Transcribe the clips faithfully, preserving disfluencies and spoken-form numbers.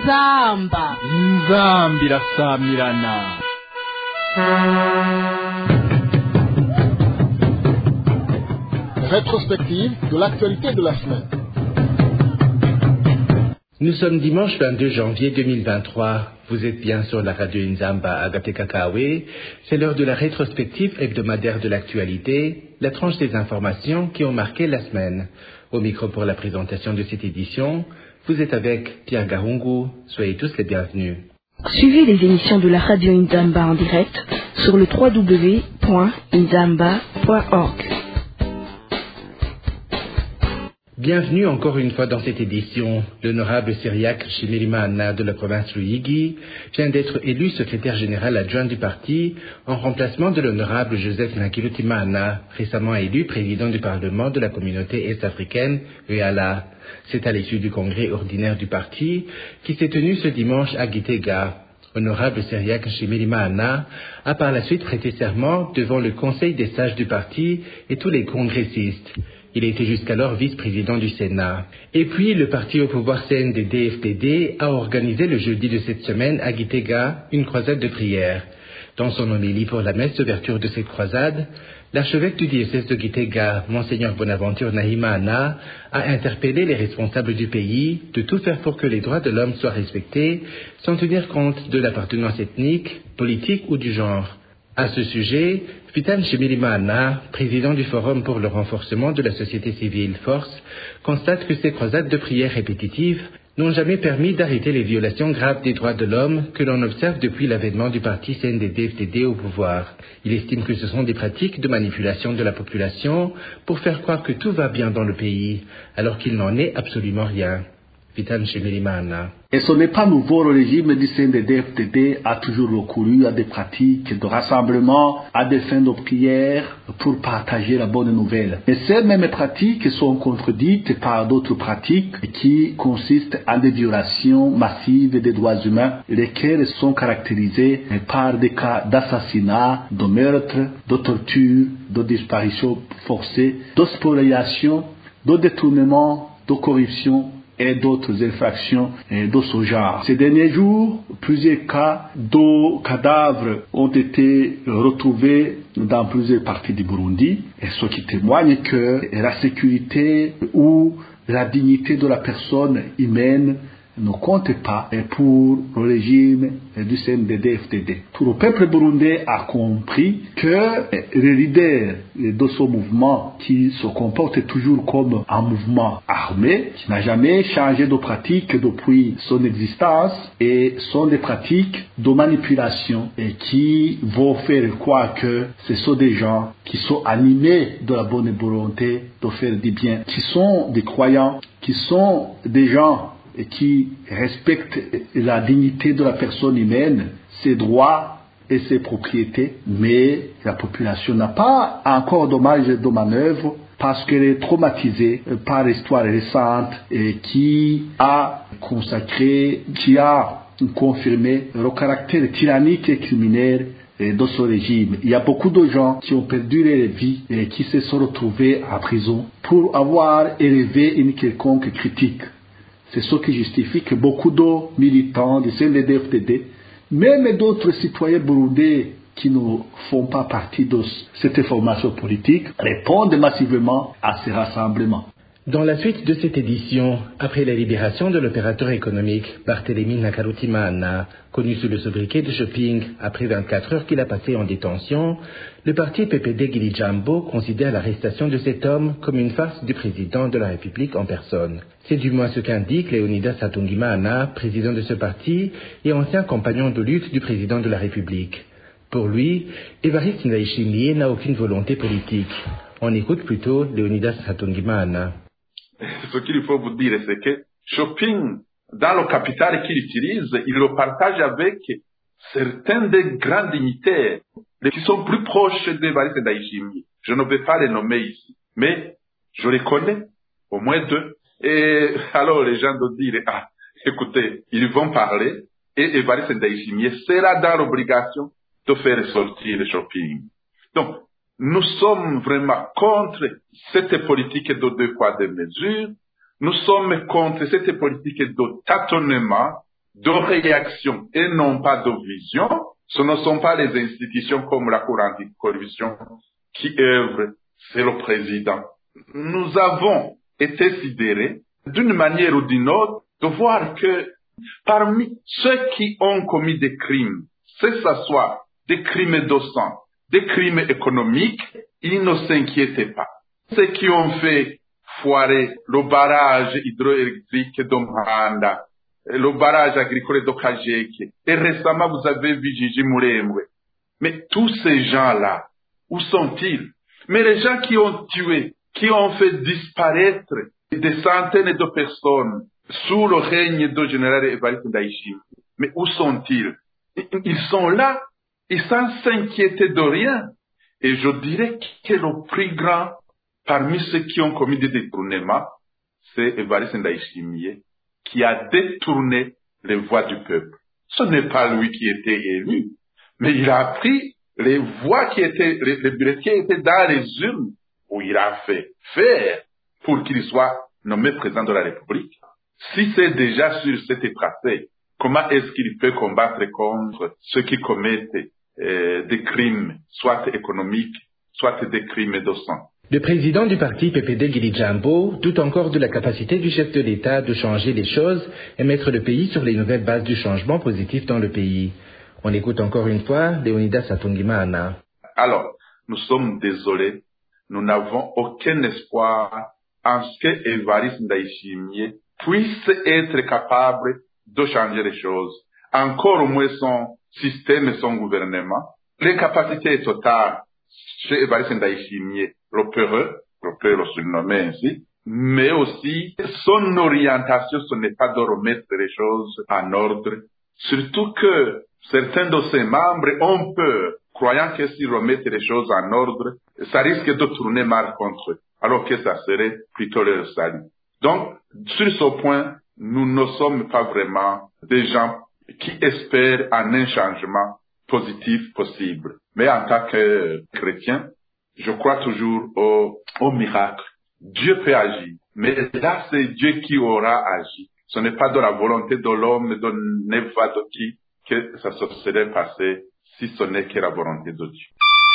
inzamba inzamba irasamirana. Rétrospective de l'actualité de la semaine. Nous sommes dimanche vingt-deux janvier deux mille vingt-trois. Vous êtes bien sur la radio Inzamba Agape Kakawe. C'est l'heure de la rétrospective hebdomadaire de l'actualité, la tranche des informations qui ont marqué la semaine. Au micro pour la présentation de cette édition, vous êtes avec Pierre Garungu. Soyez tous les bienvenus. Suivez les émissions de la radio Inzamba en direct sur le w w w point inzamba point org. Bienvenue encore une fois dans cette édition. L'honorable Cyriaque Shimirimana de la province Ruyigi vient d'être élu secrétaire général adjoint du parti en remplacement de l'honorable Joseph Nakirutimana, récemment élu président du Parlement de la communauté est-africaine E A L A. C'est à l'issue du congrès ordinaire du parti qui s'est tenu ce dimanche à Gitega. Honorable Cyriaque Shimirimana a par la suite prêté serment devant le conseil des sages du parti et tous les congressistes. Il était jusqu'alors vice-président du Sénat. Et puis, le parti au pouvoir C N D D F D D a organisé le jeudi de cette semaine à Gitega une croisade de prière. Dans son homélie pour la messe d'ouverture de cette croisade, l'archevêque du diocèse de Gitega, Monseigneur Bonaventure Nahimana, a interpellé les responsables du pays de tout faire pour que les droits de l'homme soient respectés, sans tenir compte de l'appartenance ethnique, politique ou du genre. À ce sujet, Vitan Shimirimana, président du Forum pour le renforcement de la société civile Force, constate que ces croisades de prière répétitives n'ont jamais permis d'arrêter les violations graves des droits de l'homme que l'on observe depuis l'avènement du parti C N D D F D D au pouvoir. Il estime que ce sont des pratiques de manipulation de la population pour faire croire que tout va bien dans le pays, alors qu'il n'en est absolument rien. Vitan Shimirimana. Et ce n'est pas nouveau, le régime du C N D D F D D a toujours recouru à des pratiques de rassemblement, à des fins de prière pour partager la bonne nouvelle. Et ces mêmes pratiques sont contredites par d'autres pratiques qui consistent en des violations massives des droits humains, lesquelles sont caractérisées par des cas d'assassinat, de meurtre, de torture, de disparition forcée, de spoliation, de détournement, de corruption, et d'autres infractions de ce genre. Ces derniers jours, plusieurs cas de cadavres ont été retrouvés dans plusieurs parties du Burundi, et ce qui témoigne que la sécurité ou la dignité de la personne humaine ne compte pas pour le régime du C N D D F D D. Tout le peuple burundais a compris que le leader de ce mouvement, qui se comporte toujours comme un mouvement armé, qui n'a jamais changé de pratique depuis son existence, et sont des pratiques de manipulation et qui vont faire croire que ce sont des gens qui sont animés de la bonne volonté de faire du bien, qui sont des croyants, qui sont des gens et qui respectent la dignité de la personne humaine, ses droits et ses propriétés, mais la population n'a pas encore de marge de manœuvre parce qu'elle est traumatisée par l'histoire récente et qui a consacré, qui a confirmé le caractère tyrannique et criminel de ce régime. Il y a beaucoup de gens qui ont perdu leur vie et qui se sont retrouvés en prison pour avoir élevé une quelconque critique. C'est ce qui justifie que beaucoup de militants du C N D D F D D, même d'autres citoyens burundais qui ne font pas partie de cette formation politique, répondent massivement à ces rassemblements. Dans la suite de cette édition, après la libération de l'opérateur économique Barthélémy Nakarutimana, connu sous le sobriquet de shopping après vingt-quatre heures qu'il a passé en détention, le parti P P D Gilijambo considère l'arrestation de cet homme comme une farce du président de la République en personne. C'est du moins ce qu'indique Leonidas Hatungimana, président de ce parti et ancien compagnon de lutte du président de la République. Pour lui, Évariste Ndayishimiye n'a aucune volonté politique. On écoute plutôt Leonidas Hatungimana. Ce qu'il faut vous dire, c'est que shopping, dans le capital qu'il utilise, il le partage avec certains des grands dignitaires qui sont plus proches d'Évariste Ndayishimiye. Je ne vais pas les nommer ici, mais je les connais, au moins deux. Et alors les gens doivent dire, ah, écoutez, ils vont parler, et Évariste Ndayishimiye sera dans l'obligation de faire sortir le shopping. Donc, nous sommes vraiment contre cette politique de deux poids, deux mesures. Nous sommes contre cette politique de tâtonnement de réaction et non pas de vision. Ce ne sont pas les institutions comme la Cour anticorruption qui œuvrent, c'est le président. Nous avons été sidérés, d'une manière ou d'une autre, de voir que parmi ceux qui ont commis des crimes, que ce soit des crimes de sang, des crimes économiques, ils ne s'inquiétaient pas. Ceux qui ont fait foirer le barrage hydroélectrique de Mpanda, le barrage agricole de Kajeke, et récemment vous avez vu Gigi Muremwe. Mais tous ces gens-là, où sont-ils? Mais les gens qui ont tué, qui ont fait disparaître des centaines de personnes sous le règne du général Évariste Ndayishimiye, mais où sont-ils? Ils sont là, ils sans s'inquiéter de rien. Et je dirais que le plus grand parmi ceux qui ont commis des détournements, c'est Évariste Ndayishimiye, qui a détourné les voix du peuple. Ce n'est pas lui qui était élu, mais il a pris les voix qui étaient, les, les bulletins qui étaient dans les urnes, où il a fait faire pour qu'il soit nommé président de la République. Si c'est déjà sur cette tracé, comment est-ce qu'il peut combattre contre ceux qui commettent euh, des crimes, soit économiques, soit des crimes de sang? Le président du parti P P D, Guili Jambo, doute encore de la capacité du chef de l'État de changer les choses et mettre le pays sur les nouvelles bases du changement positif dans le pays. On écoute encore une fois Leonidas Atungimana. Alors, nous sommes désolés, nous n'avons aucun espoir en ce que Évariste Ndayishimiye puisse être capable de changer les choses. Encore moins son système et son gouvernement. L'incapacité totale chez Évariste Ndayishimiye, le peureux, le peut le surnommer ainsi, mais aussi son orientation, ce n'est pas de remettre les choses en ordre, surtout que certains de ses membres ont peur, croyant que s'ils remettent les choses en ordre, ça risque de tourner mal contre eux, alors que ça serait plutôt leur salut. Donc, sur ce point, nous ne sommes pas vraiment des gens qui espèrent en un changement positif possible. Mais en tant que chrétien, je crois toujours au, au miracle. Dieu peut agir, mais là, c'est Dieu qui aura agi. Ce n'est pas de la volonté de l'homme, de n'importe qui, que ça se serait passé si ce n'est que la volonté de Dieu.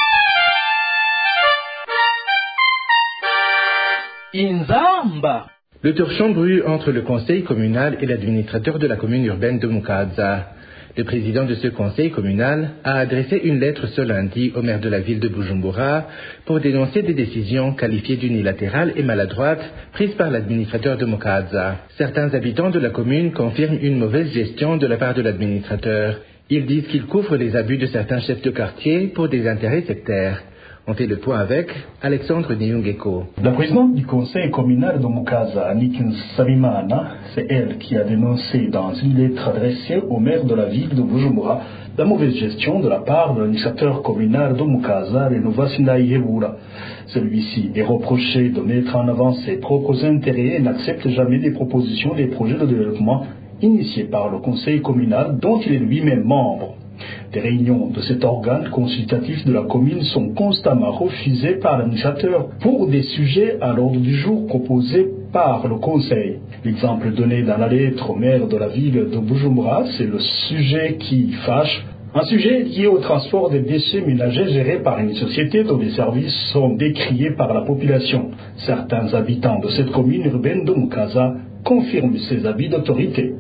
Inzamba. Le torchon brûle entre le conseil communal et l'administrateur de la commune urbaine de Mukaza. Le président de ce conseil communal a adressé une lettre ce lundi au maire de la ville de Bujumbura pour dénoncer des décisions qualifiées d'unilatérales et maladroites prises par l'administrateur de Mukaza. Certains habitants de la commune confirment une mauvaise gestion de la part de l'administrateur. Ils disent qu'il couvre les abus de certains chefs de quartier pour des intérêts sectaires. On fait le point avec Alexandre Niungeko. La présidente du conseil communal de Mukaza, Annick Nsabimana, c'est elle qui a dénoncé dans une lettre adressée au maire de la ville de Bujumbura la mauvaise gestion de la part de l'administrateur communal de Mukaza, Renova Sindayihebura. Celui-ci est reproché de mettre en avant ses propres intérêts et n'accepte jamais des propositions des projets de développement initiés par le conseil communal dont il est lui-même membre. Des réunions de cet organe consultatif de la commune sont constamment refusées par l'administrateur pour des sujets à l'ordre du jour proposés par le conseil. L'exemple donné dans la lettre au maire de la ville de Bujumbura, c'est le sujet qui fâche. Un sujet lié au transport des déchets ménagers géré par une société dont les services sont décriés par la population. Certains habitants de cette commune urbaine de Mukaza confirment ces avis d'autorité.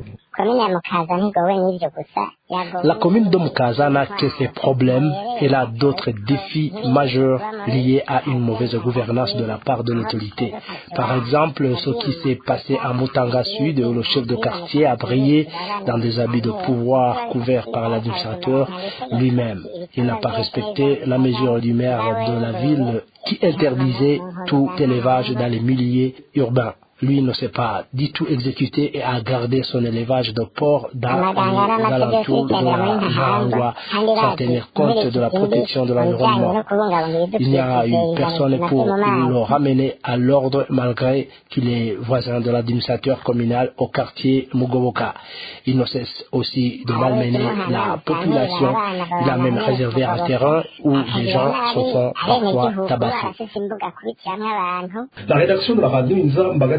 La commune de Mukaza n'a que ses problèmes, elle a d'autres défis majeurs liés à une mauvaise gouvernance de la part de l'autorité. Par exemple, ce qui s'est passé à Mutanga Sud, où le chef de quartier a brillé dans des habits de pouvoir couverts par l'administrateur lui-même. Il n'a pas respecté la mesure du maire de la ville qui interdisait tout élevage dans les milieux urbains. Lui ne s'est pas du tout exécuté et a gardé son élevage de porc dans les alentours de la Jangwa sans tenir compte de la protection de l'environnement. Il n'y a eu personne pour le ramener à l'ordre malgré qu'il est voisin de l'administrateur communal au quartier Mugoboka. Il ne cesse aussi de malmener la population. Il a même réservé un terrain où des gens se font parfois tabasser. La rédaction de la radio Inzamba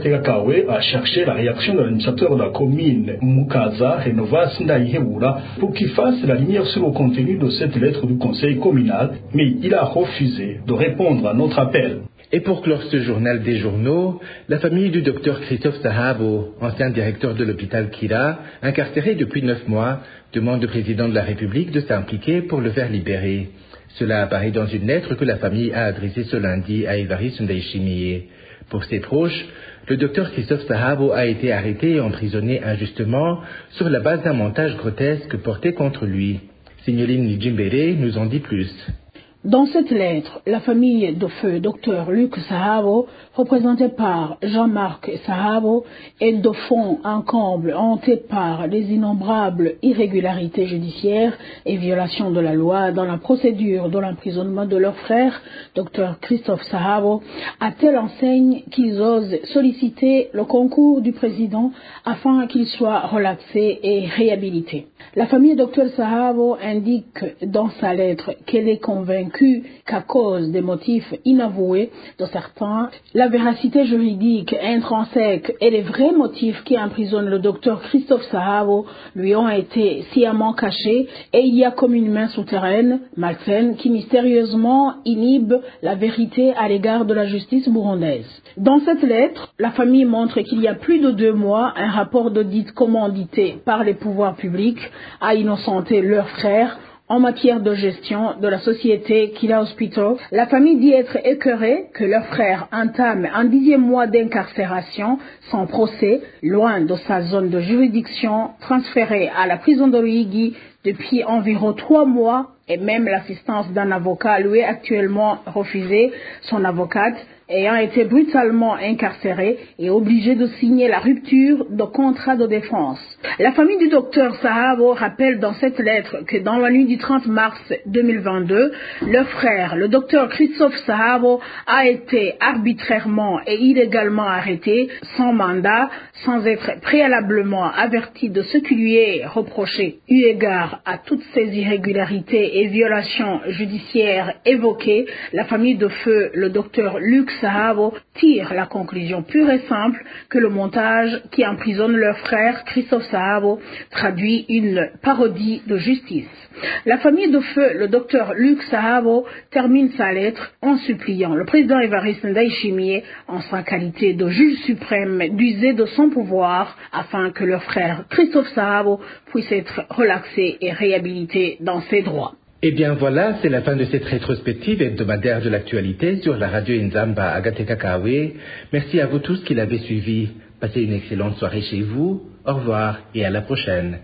Agateka-Kawe a cherché la réaction de l'administrateur de la commune Mukaza, Renovas Ndaihebura, pour qu'il fasse la lumière sur le contenu de cette lettre du conseil communal, mais il a refusé de répondre à notre appel. Et pour clore ce journal des journaux, la famille du docteur Christophe Sahabo, ancien directeur de l'hôpital Kira, incarcéré depuis neuf mois, demande au président de la République de s'impliquer pour le faire libérer. Cela apparaît dans une lettre que la famille a adressée ce lundi à Évariste Ndayishimiye. Pour ses proches, le docteur Christophe Sahabo a été arrêté et emprisonné injustement sur la base d'un montage grotesque porté contre lui. Signoline Nijimbere nous en dit plus. Dans cette lettre, la famille de feu Dr Luc Sahabo, représentée par Jean-Marc Sahabo, est de fond en comble hantée par les innombrables irrégularités judiciaires et violations de la loi dans la procédure de l'emprisonnement de leur frère, Dr Christophe Sahabo, à telle enseigne qu'ils osent solliciter le concours du président afin qu'il soit relaxé et réhabilité. La famille Dr Sahabo indique dans sa lettre qu'elle est convaincue qu'à cause des motifs inavoués de certains, la véracité juridique intrinsèque et les vrais motifs qui emprisonnent le docteur Christophe Sahabo lui ont été sciemment cachés et il y a comme une main souterraine, malsaine, qui mystérieusement inhibe la vérité à l'égard de la justice burundaise. Dans cette lettre, la famille montre qu'il y a plus de deux mois, un rapport d'audit commandité par les pouvoirs publics a innocenté leur frère en matière de gestion de la société Kira Hospital. La famille dit être écœurée que leur frère entame un dixième mois d'incarcération sans procès, loin de sa zone de juridiction, transféré à la prison de Ruigi depuis environ trois mois et même l'assistance d'un avocat lui est actuellement refusée. Son avocate ayant été brutalement incarcérée et obligée de signer la rupture de contrat de défense. La famille du docteur Sahabo rappelle dans cette lettre que dans la nuit du trente mars deux mille vingt-deux, leur frère, le docteur Christophe Sahabo, a été arbitrairement et illégalement arrêté, sans mandat, sans être préalablement averti de ce qui lui est reproché. Eu égard à toutes ces irrégularités et violations judiciaires évoquées, la famille de feu, le docteur Luc Sahabo, tire la conclusion pure et simple que le montage qui emprisonne leur frère Christophe Sahabo traduit une parodie de justice. La famille de feu, le docteur Luc Sahabo, termine sa lettre en suppliant le président Évariste Ndayishimiye, en sa qualité de juge suprême, d'user de son pouvoir afin que leur frère Christophe Sahabo puisse être relaxé et réhabilité dans ses droits. Eh bien voilà, c'est la fin de cette rétrospective hebdomadaire de l'actualité sur la radio Nzamba Agateka-Kawe. Merci à vous tous qui l'avez suivi. Passez une excellente soirée chez vous. Au revoir et à la prochaine.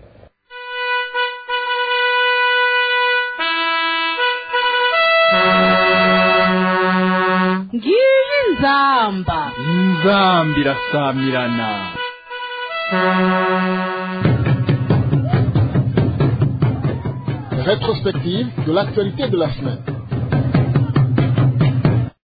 Ngiyi Nzamba. Nzambi irasamirana. Rétrospective de l'actualité de la semaine.